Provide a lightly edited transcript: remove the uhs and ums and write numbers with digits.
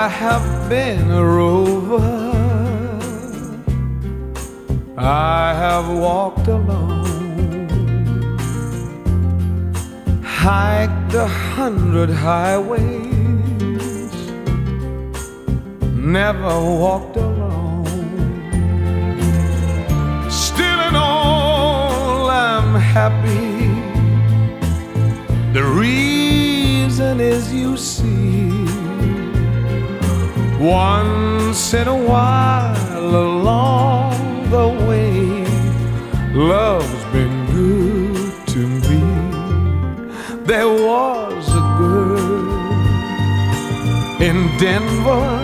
I have been a rover. I have walked alone, hiked 100 highways, never walked alone. Still in all I'm happy. The reason is, you see, once in a while along the way, love's been good to me. There was a girl in Denver